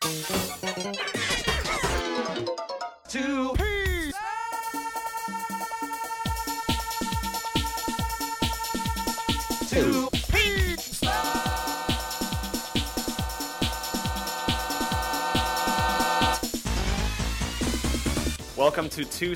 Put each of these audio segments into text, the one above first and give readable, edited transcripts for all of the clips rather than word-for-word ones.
Two Peas. Two Peas. Welcome to two.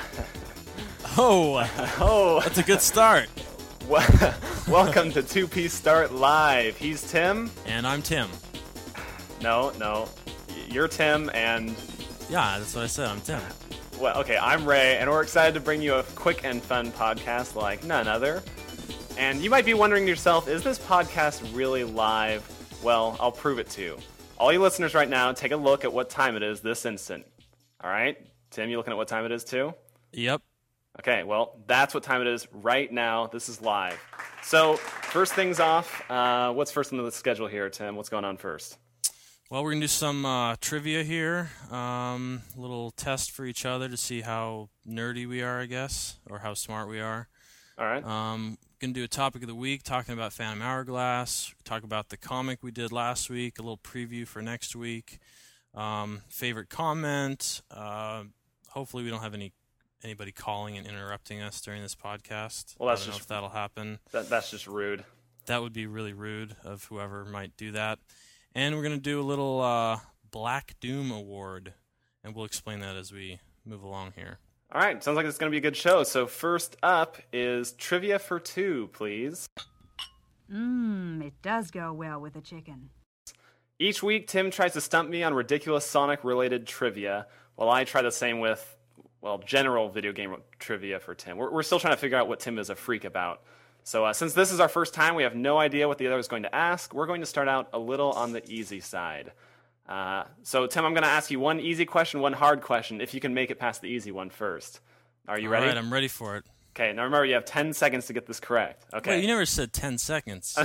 Oh, that's a good start. Welcome to Two Piece Start Live. He's Tim. And I'm Tim. No. You're Tim, and... Yeah, that's what I said. I'm Tim. Well, okay, I'm Ray, and we're excited to bring you a quick and fun podcast like none other. And you might be wondering to yourself, is this podcast really live? Well, I'll prove it to you. All you listeners right now, take a look at what time it is this instant. All right? Tim, you looking at what time it is too? Yep. Okay, well, that's what time it is right now. This is live. So, first things off, what's first on the schedule here, Tim? What's going on first? Well, we're going to do some trivia here. A little test for each other to see how nerdy we are, I guess, or how smart we are. All right. Going to do a topic of the week, talking about Phantom Hourglass, talk about the comic we did last week, a little preview for next week, favorite comment. Hopefully we don't have anybody calling and interrupting us during this podcast. Well, that's I don't know just if that'll happen. That's just rude. That would be really rude of whoever might do that. And we're going to do a little Black Doom Award, and we'll explain that as we move along here. All right, sounds like it's going to be a good show. So first up is Trivia for Two, please. It does go well with a chicken. Each week, Tim tries to stump me on ridiculous Sonic-related trivia, while I try the same with, well, general video game trivia for Tim. We're still trying to figure out what Tim is a freak about. So since this is our first time, we have no idea what the other is going to ask. We're going to start out a little on the easy side. So, Tim, I'm going to ask you one easy question, one hard question, if you can make it past the east one first. Are you ready? All right, I'm ready for it. Okay, now remember, you have 10 seconds to get this correct. Okay. Wait, you never said 10 seconds.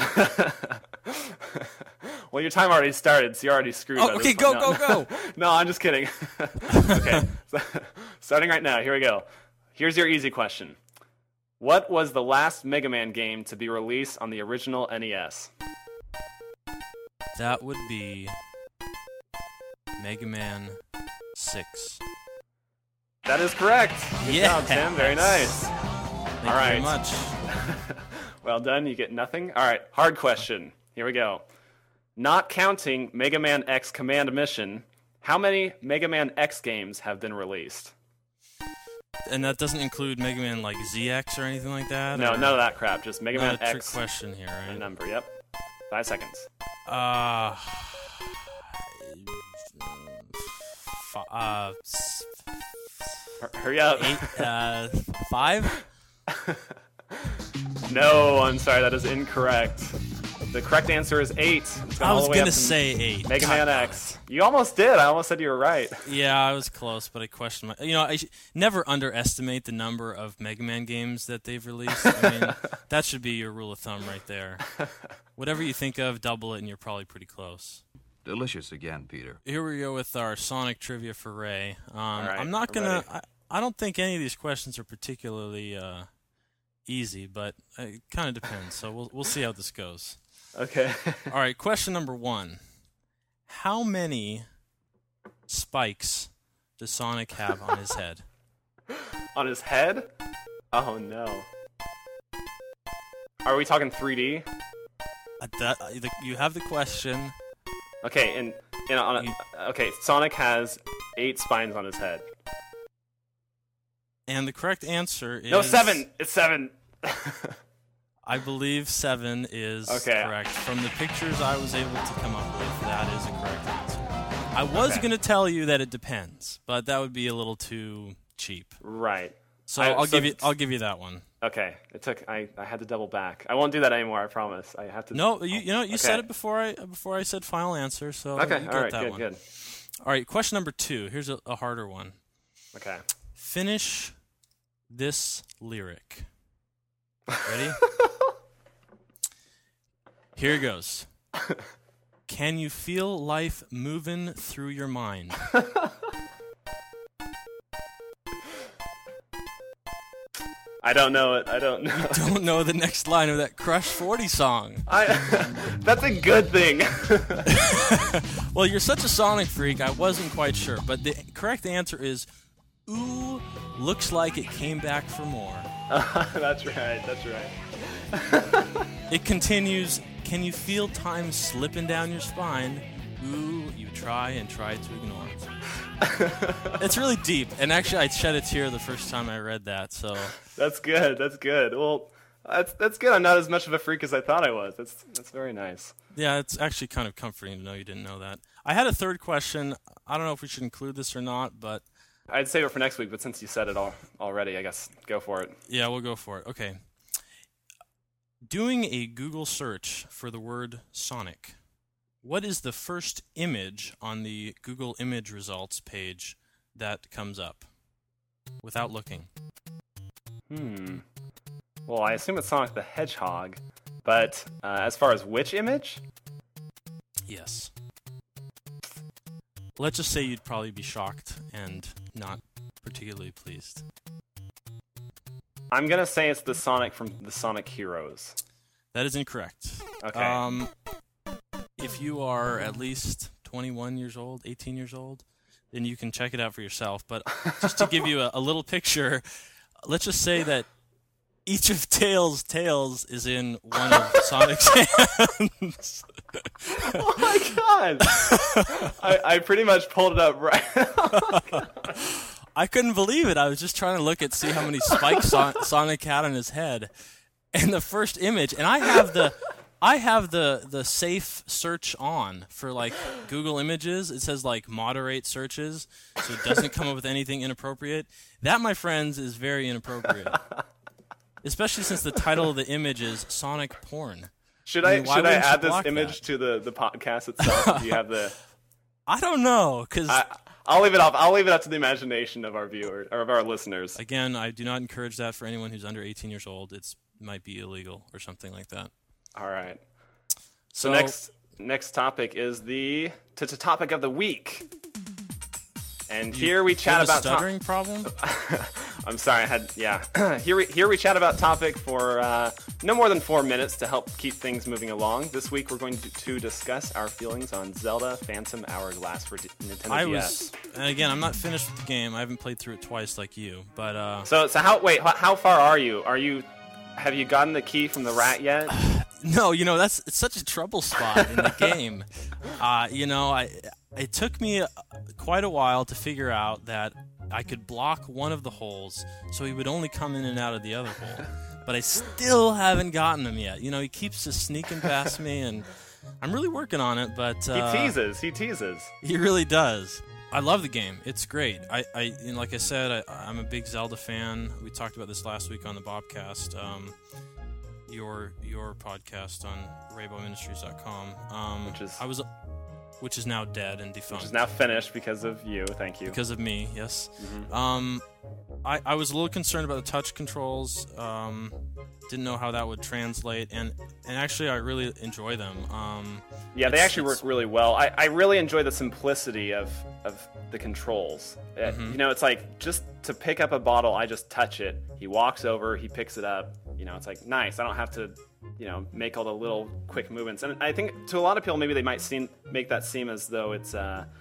Well, your time already started, so you're already screwed. Oh, okay, go. No, I'm just kidding. Okay, starting right now, here we go. Here's your easy question. What was the last Mega Man game to be released on the original NES? That would be Mega Man 6. That is correct. Good job, Tim. Very nice. Thank All right. you very much. Well done. You get nothing. All right. Hard question. Here we go. Not counting Mega Man X Command Mission, how many Mega Man X games have been released? And that doesn't include Mega Man like ZX or anything like that? No, none of that crap. Just Mega Man Not a trick X. question here, right? A number. Yep. 5 seconds. Hurry up. 5? No, I'm sorry. That is incorrect. The correct answer is 8. I was going to say 8. Mega Man X. You almost did. I almost said you were right. Yeah, I was close, but I questioned my... I never underestimate the number of Mega Man games that they've released. I mean, that should be your rule of thumb right there. Whatever you think of, double it, and you're probably pretty close. Delicious again, Peter. Here we go with our Sonic trivia for Ray. All right, I'm not going to... I don't think any of these questions are particularly easy, but it kind of depends, so we'll see how this goes. Okay. All right, question number 1. How many spikes does Sonic have on his head? On his head? Oh, no. Are we talking 3D? You have the question. Okay, okay, Sonic has 8 spines on his head. And the correct answer is... No, 7! It's 7! I believe 7 is correct. From the pictures I was able to come up with, that is a correct answer. I was going to tell you that it depends, but that would be a little too cheap. Right. So I'll give you that one. Okay. I had to double back. I won't do that anymore, I promise. I have to. No, you said it before I said final answer, so okay. You All right. that Good. All right. Question number 2. Here's a harder one. Okay. Finish this lyric. Ready? Here it goes. Can you feel life moving through your mind? I don't know it. I don't know. Don't know the next line of that Crush 40 song. That's a good thing. Well, you're such a Sonic freak, I wasn't quite sure. But the correct answer is, ooh, looks like it came back for more. That's right. That's right. It continues, can you feel time slipping down your spine? Ooh, you try and try to ignore it. It's really deep, and actually I shed a tear the first time I read that, so... That's good. That's good. Well, that's good. I'm not as much of a freak as I thought I was. That's very nice. Yeah, it's actually kind of comforting to know you didn't know that. I had a third question. I don't know if we should include this or not, but... I'd save it for next week, but since you said it already, I guess go for it. Yeah, we'll go for it. Okay. Doing a Google search for the word Sonic, what is the first image on the Google image results page that comes up without looking? Well, I assume it's Sonic the Hedgehog, but as far as which image? Yes. Let's just say you'd probably be shocked and not particularly pleased. I'm going to say it's the Sonic from the Sonic Heroes. That is incorrect. Okay. If you are at least 21 years old, 18 years old, then you can check it out for yourself. But just to give you a little picture, let's just say that each of Tails' tails is in one of Sonic's hands. Oh my god! I pretty much pulled it up right. I couldn't believe it. I was just trying to look at see how many spikes Sonic had on his head. And the first image, and I have the safe search on for like Google Images. It says like moderate searches, so it doesn't come up with anything inappropriate. That, my friends, is very inappropriate. Especially since the title of the image is Sonic Porn. Should I add this image to the podcast itself? Do you have the? I don't know, because I'll leave it off. I'll leave it up to the imagination of our viewers or of our listeners. Again, I do not encourage that for anyone who's under 18 years old. It might be illegal or something like that. All right. So next topic is the topic of the week. And here we chat about stuttering problem. I'm sorry, here we chat about topic for no more than 4 minutes to help keep things moving along. This week we're going to discuss our feelings on Zelda Phantom Hourglass for Nintendo DS. And again, I'm not finished with the game. I haven't played through it twice like you, but So how far are you? Have you gotten the key from the rat yet? No, it's such a trouble spot in the game. It took me quite a while to figure out that I could block one of the holes, so he would only come in and out of the other hole. But I still haven't gotten him yet. He keeps just sneaking past me, and I'm really working on it. But he teases. He really does. I love the game. It's great. Like I said, I'm a big Zelda fan. We talked about this last week on the Bobcast. Your podcast on RainbowMinistries.com, which is now dead and defunct. Which is now finished because of you. Thank you. Because of me, yes. Mm-hmm. I was a little concerned about the touch controls. Didn't know how that would translate, and actually I really enjoy them. They actually work really well. I really enjoy the simplicity of the controls. Mm-hmm. It's like just to pick up a bottle, I just touch it. He walks over, he picks it up. It's like nice. I don't have to, make all the little quick movements. And I think to a lot of people, maybe they might make that seem as though it's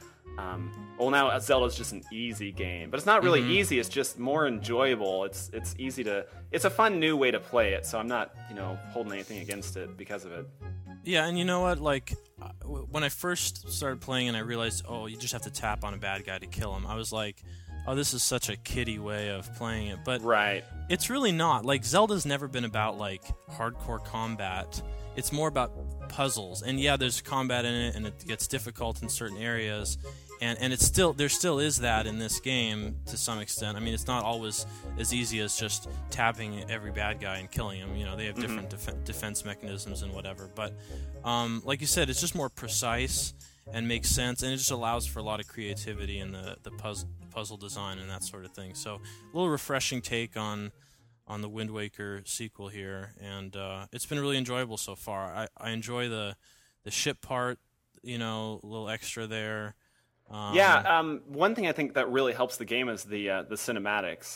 now Zelda's just an easy game, but it's not really easy. It's just more enjoyable. It's easy to. It's a fun new way to play it. So I'm not holding anything against it because of it. Yeah, and you know what? Like when I first started playing and I realized, you just have to tap on a bad guy to kill him. I was like, this is such a kiddie way of playing it. But right. It's really not. Like Zelda's never been about like hardcore combat. It's more about puzzles. And yeah, there's combat in it, and it gets difficult in certain areas. And it's there still is that in this game to some extent. I mean, it's not always as easy as just tapping every bad guy and killing him. They have different defense mechanisms and whatever. But like you said, it's just more precise and makes sense, and it just allows for a lot of creativity in the puzzle design and that sort of thing. So a little refreshing take on the Wind Waker sequel here, and it's been really enjoyable so far. I enjoy the ship part, a little extra there. One thing I think that really helps the game is the cinematics.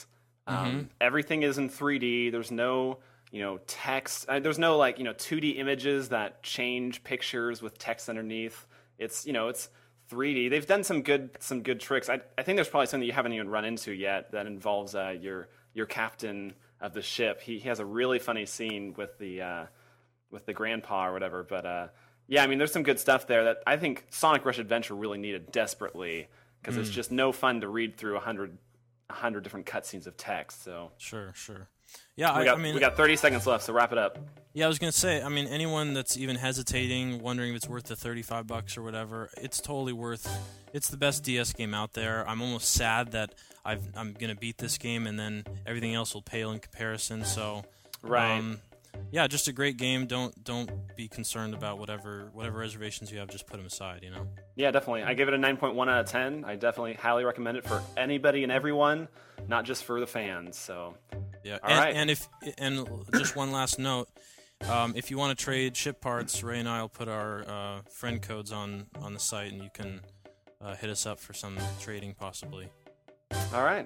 Everything is in 3D. There's no, text. There's no 2D images that change pictures with text underneath. It's 3D. They've done some good tricks. I think there's probably something you haven't even run into yet that involves your captain of the ship. He has a really funny scene with the grandpa or whatever. But there's some good stuff there that I think Sonic Rush Adventure really needed desperately, because it's just no fun to read through 100 different cutscenes of text. So Sure. Yeah, we got 30 seconds left, so wrap it up. Yeah, I was going to say, anyone that's even hesitating, wondering if it's worth the $35 or whatever, it's totally worth. It's the best DS game out there. I'm almost sad that I'm going to beat this game, and then everything else will pale in comparison. So, right. Yeah, just a great game. Don't be concerned about whatever reservations you have. Just put them aside. Yeah, definitely. I give it a 9.1 out of 10. I definitely highly recommend it for anybody and everyone, not just for the fans. So. Yeah, All right. And just one last note, if you want to trade ship parts, Ray and I will put our friend codes on the site, and you can hit us up for some trading possibly. All right.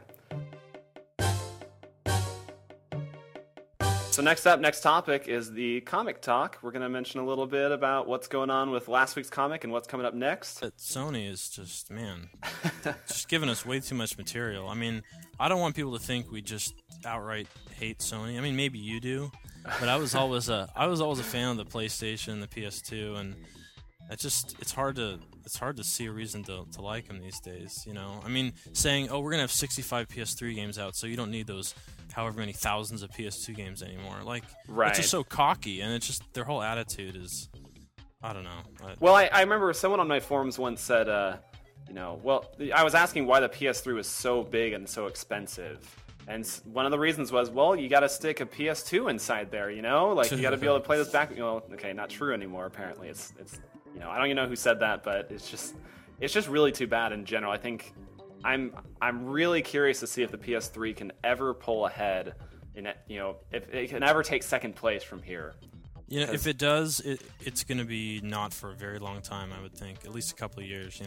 So next topic is the comic talk. We're going to mention a little bit about what's going on with last week's comic and what's coming up next. Sony is just giving us way too much material. I don't want people to think we just outright hate Sony. Maybe you do, but I was always a fan of the PlayStation and the PS2, and it's hard to see a reason to like them these days. Saying, oh, we're gonna have 65 PS3 games out, so you don't need those however many thousands of PS2 games anymore. Right. It's just so cocky, and it's just their whole attitude is, I don't know. Well, I remember someone on my forums once said, I was asking why the PS3 was so big and so expensive. And one of the reasons was, you got to stick a PS2 inside there, you got to be able to play this back. Okay, not true anymore. Apparently, it's I don't even know who said that, but it's just really too bad in general. I think I'm really curious to see if the PS3 can ever pull ahead if it can ever take second place from here. If it does, it's going to be not for a very long time. I would think at least a couple of years.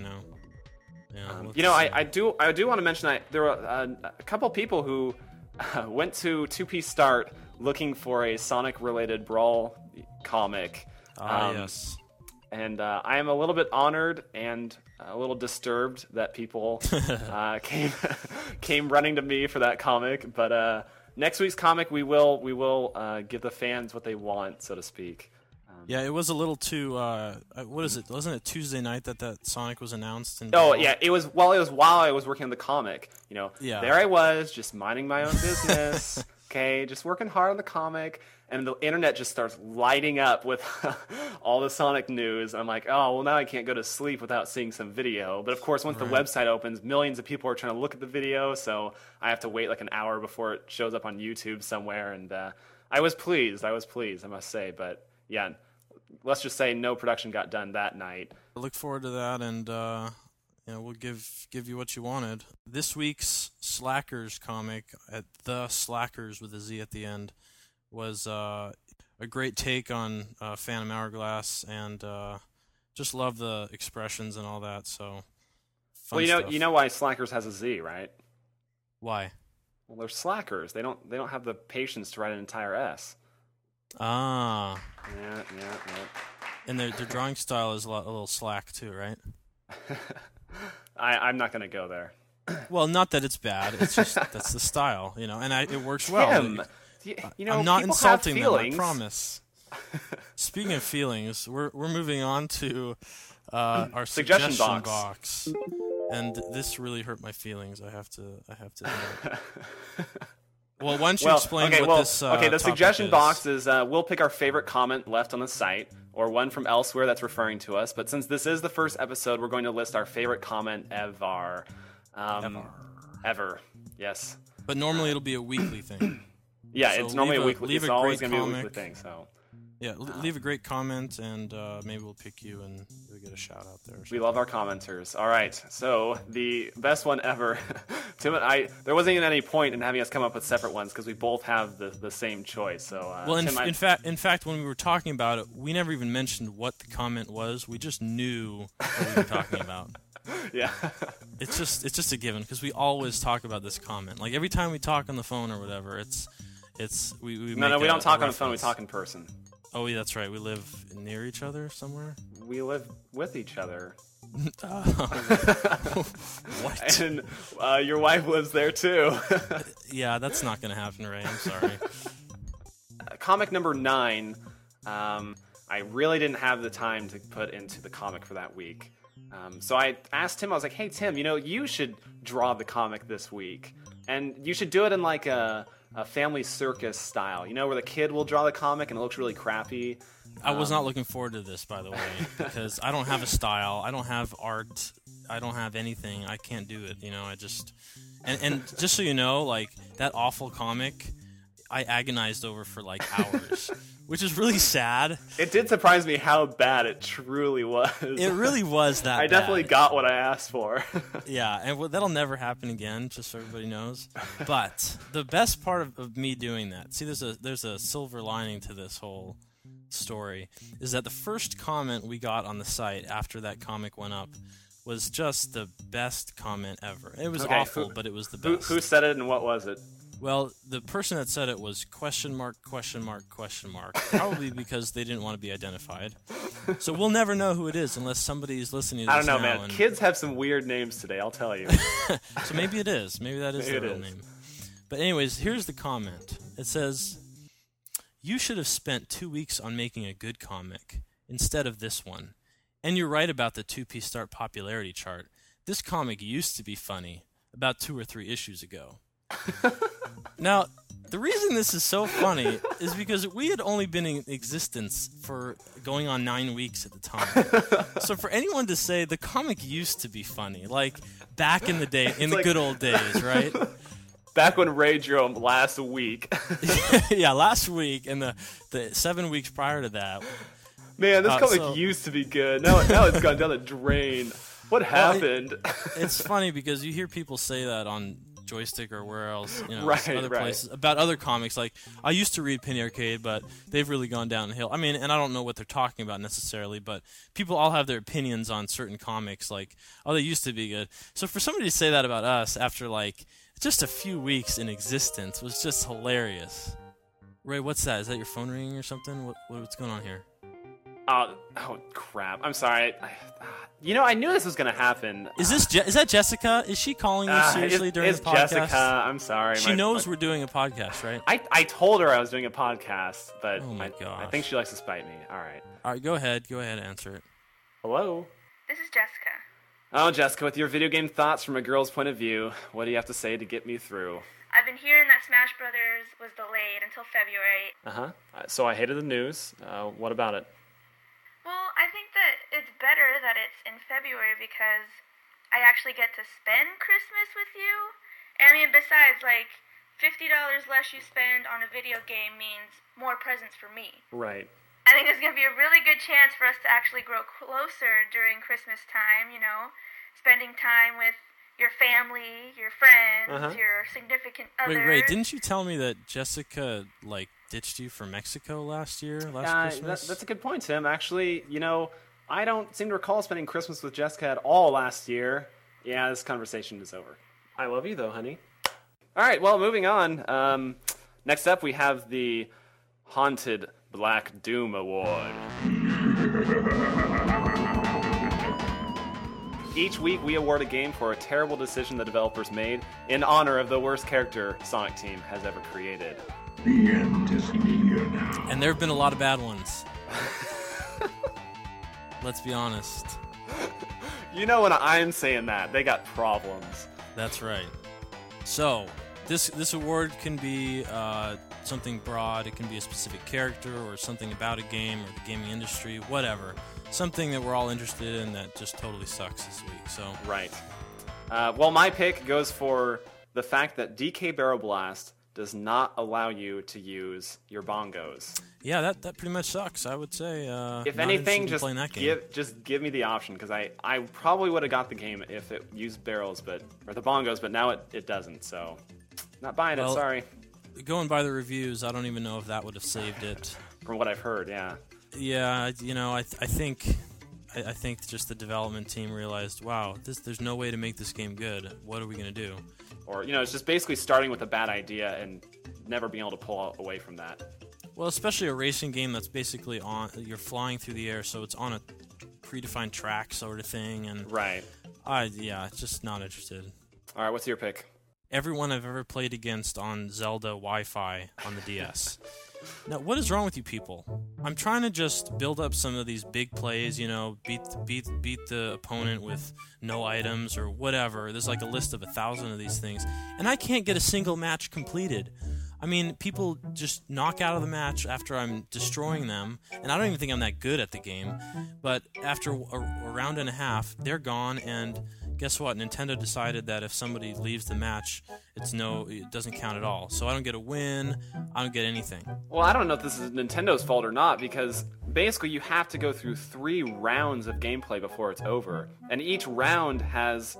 Yeah, I do want to mention that there were a couple people who went to 2P Start looking for a Sonic-related Brawl comic. Yes. And I am a little bit honored and a little disturbed that people came running to me for that comic. But next week's comic, we will give the fans what they want, so to speak. Yeah, it was a little too. What is it? Wasn't it Tuesday night that Sonic was announced? Yeah, it was while I was working on the comic. Yeah. There I was, just minding my own business. Okay, just working hard on the comic, and the internet just starts lighting up with all the Sonic news. I'm like, oh, well, now I can't go to sleep without seeing some video. But of course, once the website opens, millions of people are trying to look at the video, so I have to wait like an hour before it shows up on YouTube somewhere. And I was pleased, I must say. But yeah, let's just say no production got done that night. I look forward to that, and we'll give you what you wanted. This week's Slackers comic, at The Slackers with a Z at the end, was a great take on Phantom Hourglass, and just love the expressions and all that. So, fun stuff. You know why Slackers has a Z, right? Why? Well, they're slackers. They don't have the patience to write an entire S. Ah. Yeah. And their drawing style is a little slack too, right? I'm not going to go there. Well, not that it's bad. It's just that's the style, and it works well. Tim, I'm not insulting them, I feelings. Promise. Speaking of feelings, we're moving on to our suggestion box, and this really hurt my feelings. I have to admit. Well, why don't you explain what this the suggestion is. box is we'll pick our favorite comment left on the site, or one from elsewhere that's referring to us. But since this is the first episode, we're going to list our favorite comment ever. Ever. Yes. But normally it'll be a weekly thing. Yeah, So it's normally a weekly. It's always going to be a comic. weekly thing. So. Yeah, leave a great comment, and maybe we'll pick you and you'll get a shout out there. We love our commenters. All right, so the best one ever. Tim and I, there wasn't even any point in having us come up with separate ones because we both have the same choice. So, well, Tim, in fact, when we were talking about it, we never even mentioned what the comment was. We just knew what we were talking about. Yeah. It's just a given because we always talk about this comment. Like every time we talk on the phone or whatever, we No, we don't talk on the phone. We talk in person. Oh, yeah, that's right. We live near each other somewhere. We live with each other. What? And your wife lives there too. Yeah, that's not going to happen, Ray. I'm sorry. Comic number 9. I really didn't have the time to put into the comic for that week. So I asked Tim, I was like, hey, Tim, you should draw the comic this week. And you should do it in like a family circus style, where the kid will draw the comic and it looks really crappy. I was not looking forward to this, by the way, because I don't have a style. I don't have art. I don't have anything. I can't do it. I just... And just so you know, like, that awful comic, I agonized over for, like, hours, which is really sad. It did surprise me how bad it truly was. It really was that I bad. definitely got what I asked for. Yeah, and that'll never happen again, just so everybody knows. But the best part of me doing that, see, there's a silver lining to this whole story, is that the first comment we got on the site after that comic went up was just the best comment ever. It was awful, but it was the best. Who said it and what was it? Well, the person that said it was ? Probably because they didn't want to be identified. So we'll never know who it is unless somebody's listening to this I don't know, now. man. Kids have some weird names today, I'll tell you. So maybe it is. Maybe that is their real name. But anyways, here's the comment. It says, "You should have spent 2 weeks on making a good comic instead of this one. And you're right about the 2P Start popularity chart. This comic used to be funny about 2 or 3 issues ago." Now, the reason this is so funny is because we had only been in existence for going on 9 weeks at the time. So for anyone to say the comic used to be funny, like back in the day, in the good old days, right? Back when Ray drew him last week. Yeah, last week and the 7 weeks prior to that. Man, this comic used to be good. Now it's gone down the drain. What happened? It's funny because you hear people say that on Joystick or where else, right, places about other comics. Like, I used to read Penny Arcade, but they've really gone downhill. I mean, and I don't know what they're talking about necessarily, but people all have their opinions on certain comics. Like, oh, they used to be good. So for somebody to say that about us after like just a few weeks in existence was just hilarious. Ray, what's that? Is that your phone ringing or something? What's going on here? Oh crap! I'm sorry. I knew this was gonna happen. Is that Jessica? Is she calling you seriously during the podcast? It's Jessica. I'm sorry. She knows we're doing a podcast, right? I told her I was doing a podcast, but oh my gosh. I think she likes to spite me. All right, go ahead. Go ahead and answer it. Hello? This is Jessica. Oh, Jessica, with your video game thoughts from a girl's point of view, what do you have to say to get me through? I've been hearing that Smash Brothers was delayed until February. Uh-huh. So I hated the news. What about it? Well, I think that it's better that it's in February because I actually get to spend Christmas with you. And I mean, besides, like, $50 less you spend on a video game means more presents for me. Right. I think there's going to be a really good chance for us to actually grow closer during Christmas time, spending time with your family, your friends, your significant others. Wait, didn't you tell me that Jessica, ditched you for Mexico last Christmas? That's a good point, Tim. Actually, I don't seem to recall spending Christmas with Jessica at all last year. Yeah, this conversation is over. I love you, though, honey. All right, well, moving on. Next up, we have the Haunted Black Doom Award. Each week, we award a game for a terrible decision the developers made in honor of the worst character Sonic Team has ever created. The end is near now. And there have been a lot of bad ones. Let's be honest. When I'm saying that, they got problems. That's right. So, this award can be something broad. It can be a specific character or something about a game or the gaming industry, whatever. Something that we're all interested in that just totally sucks this week. So right. Well, my pick goes for the fact that DK Barrel Blast does not allow you to use your bongos. Yeah, that pretty much sucks, I would say. If anything, just give me the option, because I probably would have got the game if it used barrels, or the bongos, but now it doesn't, so not buying it, sorry. Going by the reviews, I don't even know if that would have saved it. From what I've heard, yeah. Yeah, I think I think just the development team realized, wow, there's no way to make this game good. What are we going to do? Or, it's just basically starting with a bad idea and never being able to pull away from that. Well, especially a racing game that's basically you're flying through the air, so it's on a predefined track sort of thing. And Right. Just not interested. All right, what's your pick? Everyone I've ever played against on Zelda Wi-Fi on the DS. Now, what is wrong with you people? I'm trying to just build up some of these big plays, beat the opponent with no items or whatever. There's like a list of 1,000 of these things, and I can't get a single match completed. I mean, people just knock out of the match after I'm destroying them, and I don't even think I'm that good at the game. But after a round and a half, they're gone, and guess what? Nintendo decided that if somebody leaves the match, it doesn't count at all. So I don't get a win, I don't get anything. Well, I don't know if this is Nintendo's fault or not, because basically you have to go through 3 rounds of gameplay before it's over. And each round has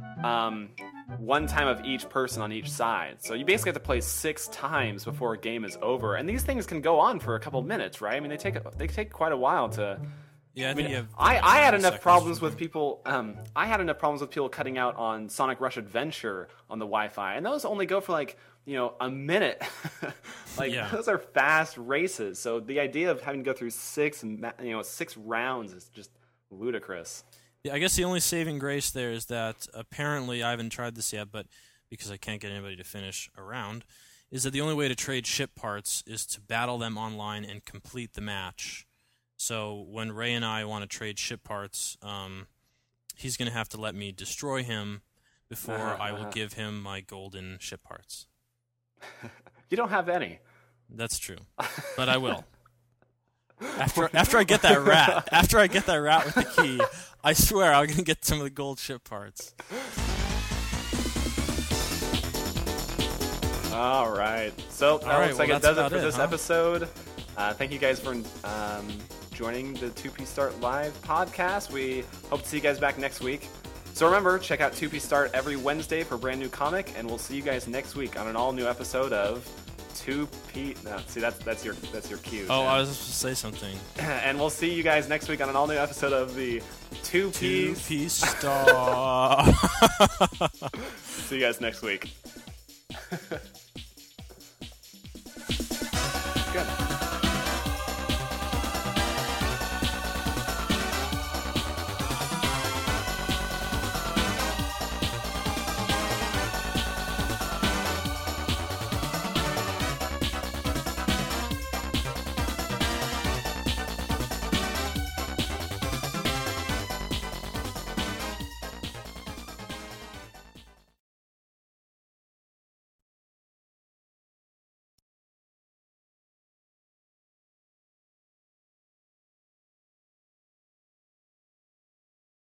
1 time of each person on each side. So you basically have to play 6 times before a game is over. And these things can go on for a couple of minutes, right? I mean, they take quite a while to... Yeah, I had enough problems with people. I had enough problems with people cutting out on Sonic Rush Adventure on the Wi-Fi, and those only go for a minute. Those are fast races. So the idea of having to go through 6 rounds is just ludicrous. Yeah, I guess the only saving grace there is that apparently I haven't tried this yet, but because I can't get anybody to finish a round, is that the only way to trade ship parts is to battle them online and complete the match. So when Ray and I want to trade ship parts, he's going to have to let me destroy him before I will give him my golden ship parts. You don't have any. That's true, but I will. After I get that rat, with the key, I swear I'm going to get some of the gold ship parts. All right. So that looks like it does it for this episode. Thank you guys for joining the 2P Start Live podcast. We hope to see you guys back next week. So remember, check out 2P Start every Wednesday for a brand new comic, and we'll see you guys next week on an all new episode of 2P. No, see that's your cue. Oh, I was supposed to say something. And we'll see you guys next week on an all new episode of the 2P Start. See you guys next week. Good.